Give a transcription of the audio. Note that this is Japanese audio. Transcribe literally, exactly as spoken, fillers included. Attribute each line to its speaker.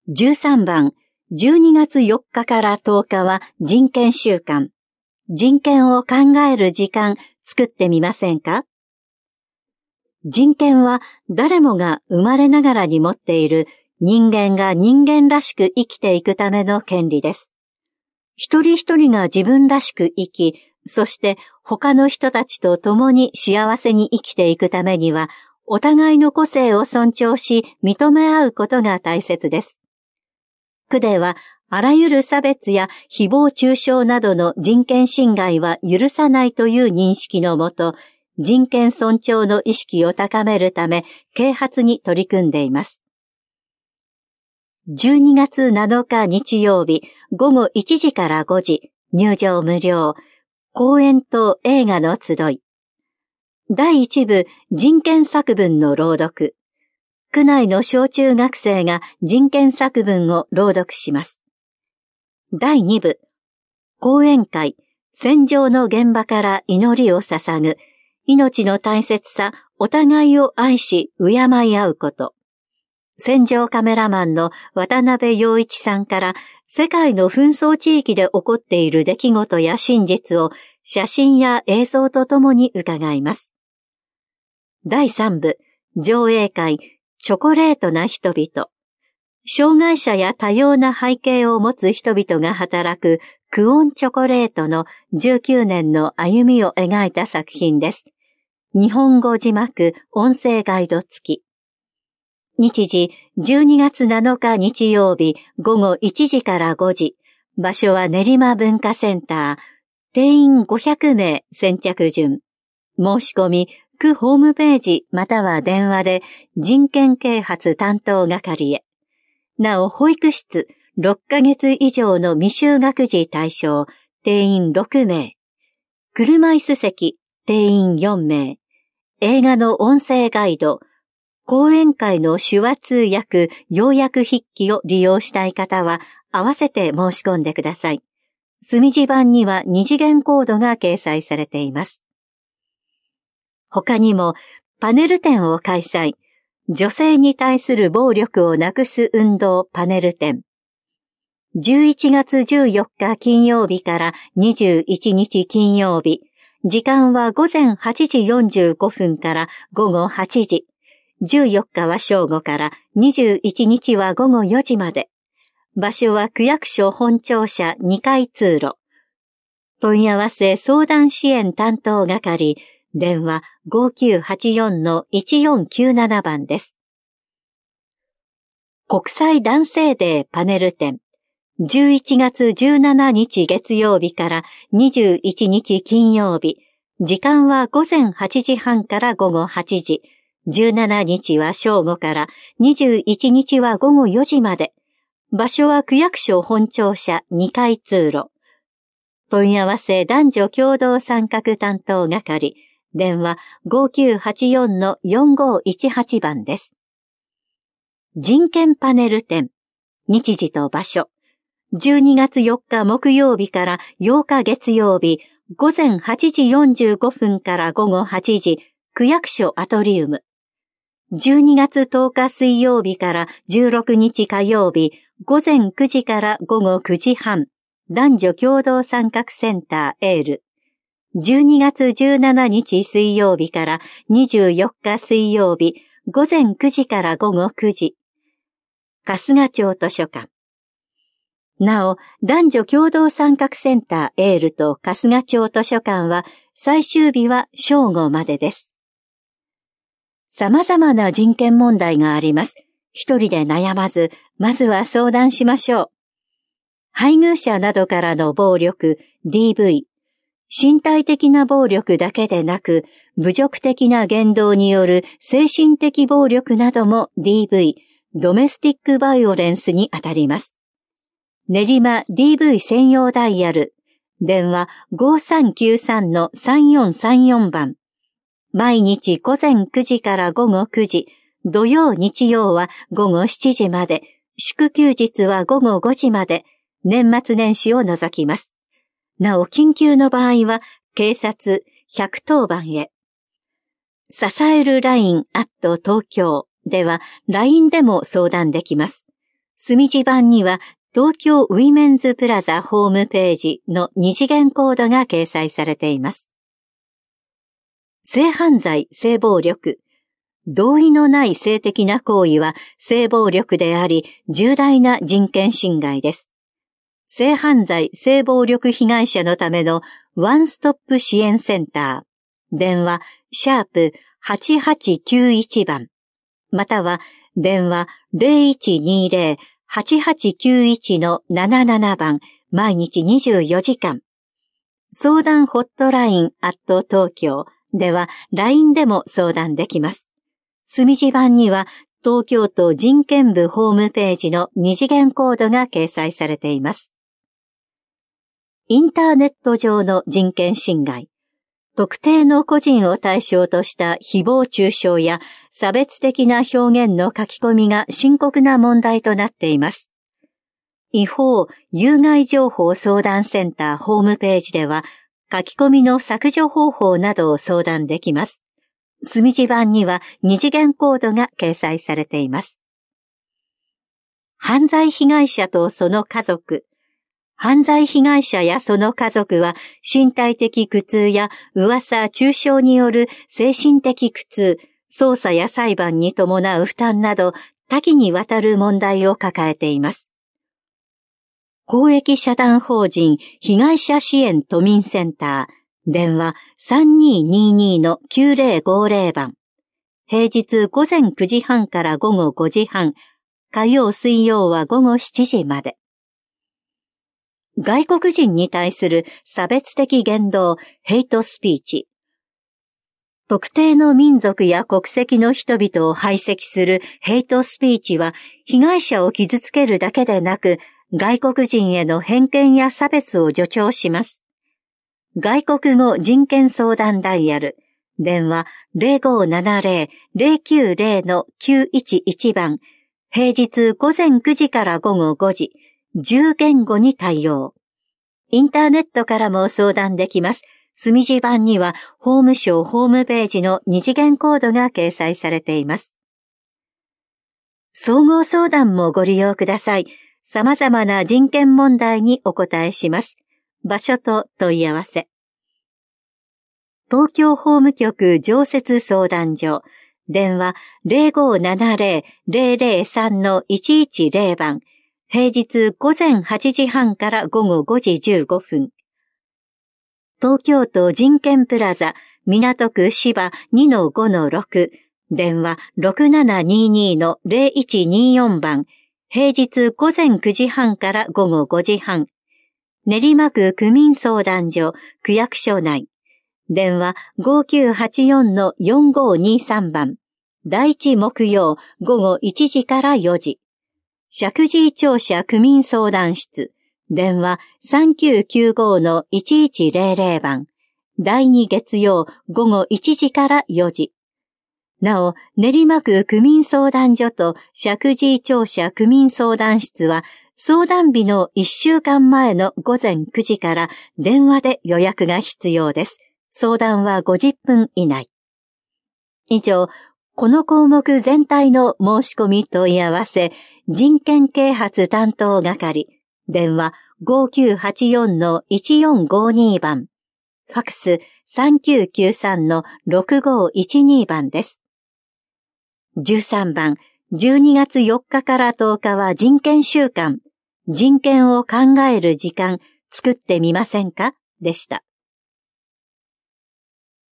Speaker 1: じゅうさんばん、じゅうにがつよっかからとおかは人権週間。人権を考える時間作ってみませんか？人権は誰もが生まれながらに持っている人間が人間らしく生きていくための権利です。一人一人が自分らしく生き、そして他の人たちと共に幸せに生きていくためには、お互いの個性を尊重し認め合うことが大切です。区では、あらゆる差別や誹謗中傷などの人権侵害は許さないという認識のもと、人権尊重の意識を高めるため、啓発に取り組んでいます。じゅうにがつなのか日曜日、ごごいちじからごじ、入場無料、講演と映画の集い。だいいちぶ、人権作文の朗読。区内の小中学生が人権作文を朗読します。だいにぶ、講演会、戦場の現場から祈りを捧ぐ、命の大切さ、お互いを愛し、敬い合うこと。戦場カメラマンの渡辺陽一さんから世界の紛争地域で起こっている出来事や真実を写真や映像とともに伺います。だいさんぶ、上映会、チョコレートな人々。障害者や多様な背景を持つ人々が働くクオンチョコレートのじゅうきゅうねんの歩みを描いた作品です。日本語字幕、音声ガイド付き。日時、じゅうにがつなのか日曜日、ごごいちじからごじ。場所は練馬文化センター。定員ごひゃくめい先着順。申し込み、区ホームページまたは電話で人権啓発担当係へ。なお、保育室ろっかげつ以上の未就学児対象、定員ろくめい。車椅子席、定員よんめい。映画の音声ガイド、講演会の手話通訳、要約筆記を利用したい方は、合わせて申し込んでください。墨字版には二次元コードが掲載されています。他にも、パネル展を開催。女性に対する暴力をなくす運動パネル展。じゅういちがつじゅうよっか金曜日からにじゅういちにち金曜日。時間はごぜんはちじよんじゅうごふんからごごはちじ。じゅうよっかは正午からにじゅういちにちはごごよじまで。場所は区役所本庁舎にかい通路。問い合わせ相談支援担当係。電話 ごきゅうはちよんのいちよんきゅうなな 番です。国際男性デーパネル展。じゅういちがつじゅうしちにち月曜日からにじゅういちにち金曜日。時間はごぜんはちじはんからごごはちじ。じゅうしちにちは正午からにじゅういちにちはごごよじまで。場所は区役所本庁舎にかい通路。問い合わせ男女共同参画担当係。電話 ごきゅうはちよんのよんごいちはち 番です。人権パネル展。日時と場所。じゅうにがつよっか木曜日からようか月曜日、ごぜんはちじよんじゅうごふんからごごはちじ、区役所アトリウム。じゅうにがつとおか水曜日からじゅうろくにち火曜日、ごぜんくじからごごくじはん、男女共同参画センターエール。じゅうにがつじゅうしちにち水曜日からにじゅうよっか水曜日、ごぜんくじからごごくじ。春日町図書館。なお、男女共同参画センターエールと春日町図書館は最終日は正午までです。様々な人権問題があります。一人で悩まず、まずは相談しましょう。配偶者などからの暴力、ディーブイ、身体的な暴力だけでなく、侮辱的な言動による精神的暴力なども ディーブイ、ドメスティックバイオレンスにあたります。練馬 ディーブイ 専用ダイヤル、電話 ごさんきゅうさんのさんよんさんよん 番。毎日ごぜんくじからごごくじ、土曜日曜はごごしちじまで、祝休日はごごごじまで、年末年始を除きます。なお、緊急の場合は、警察ひゃくとおばんへ。支えるラインアット東京では、ライン でも相談できます。 墨字版には東京ウィメンズプラザホームページの二次元コードが掲載されています。性犯罪、性暴力。同意のない性的な行為は性暴力であり、重大な人権侵害です。性犯罪、性暴力被害者のためのワンストップ支援センター。電話、シャープはちはちきゅういち番。または、電話 ゼロいちにゼロ はちはちきゅういち のなななな番、毎日にじゅうよじかん。相談ホットラインアット東京では ライン でも相談できます。墨字版には東京都人権部ホームページの二次元コードが掲載されています。インターネット上の人権侵害。特定の個人を対象とした誹謗中傷や差別的な表現の書き込みが深刻な問題となっています。違法・有害情報相談センターホームページでは書き込みの削除方法などを相談できます。墨字版には二次元コードが掲載されています。犯罪被害者とその家族。犯罪被害者やその家族は身体的苦痛や噂、中傷による精神的苦痛、捜査や裁判に伴う負担など多岐にわたる問題を抱えています。公益社団法人被害者支援都民センター、電話 さんにーにーにーのきゅうぜろごぜろ 番。平日午前くじはんから午後ごじはん、火曜水曜は午後しちじまで。外国人に対する差別的言動、ヘイトスピーチ。特定の民族や国籍の人々を排斥するヘイトスピーチは、被害者を傷つけるだけでなく、外国人への偏見や差別を助長します。外国語人権相談ダイヤル、電話 ゼロごななゼロ ゼロきゅうゼロのきゅういちいち番、平日午前くじから午後ごじ、じゅう言語に対応。インターネットからも相談できます。墨字版には法務省ホームページの二次元コードが掲載されています。総合相談もご利用ください。様々な人権問題にお答えします。場所と問い合わせ。東京法務局常設相談所。電話 ゼロごななゼロ ゼロゼロさんのいちいちゼロ番。平日午前はちじはんから午後ごじじゅうごふん。東京都人権プラザ、港区芝 にのごのろく、電話 ろくななにーにーのゼロいちにーよん番、平日午前くじはんから午後ごじはん。練馬区区民相談所、区役所内、電話 ごきゅうはちよんのよんごにさん番、第一木曜午後いちじからよじ。石神井庁舎区民相談室、電話 さんきゅうきゅうごのいちいちゼロゼロ番、第二月曜午後いちじからよじ。なお、練馬区区民相談所と石神井庁舎区民相談室は、相談日のいっしゅうかんまえの午前くじから電話で予約が必要です。相談はごじゅっぷん以内。以上、この項目全体の申し込み問い合わせ、人権啓発担当係、電話 ごきゅうはちよんのいちよんごに番、ファックス さんきゅうきゅうさんのろくごいちに番です。じゅうさん番、じゅうにがつよっかからとおかは人権週間、人権を考える時間作ってみませんかでした。